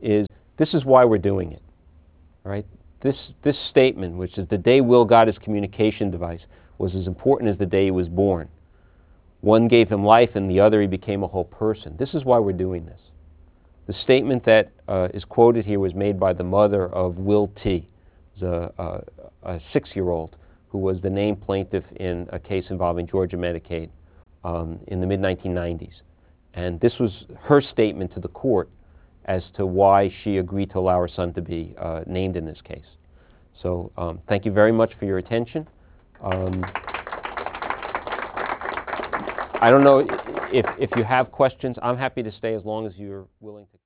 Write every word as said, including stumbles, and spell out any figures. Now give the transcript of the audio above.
is this is why we're doing it, all right? This, this statement, which is the day Will got his communication device, was as important as the day he was born. One gave him life and the other he became a whole person. This is why we're doing this. The statement that uh, is quoted here was made by the mother of Will T. It was a, a, a six-year-old who was the named plaintiff in a case involving Georgia Medicaid um, in the mid nineteen nineties. And this was her statement to the court as to why she agreed to allow her son to be uh, named in this case. So um, thank you very much for your attention. Um, I don't know if, if you have questions. I'm happy to stay as long as you're willing to.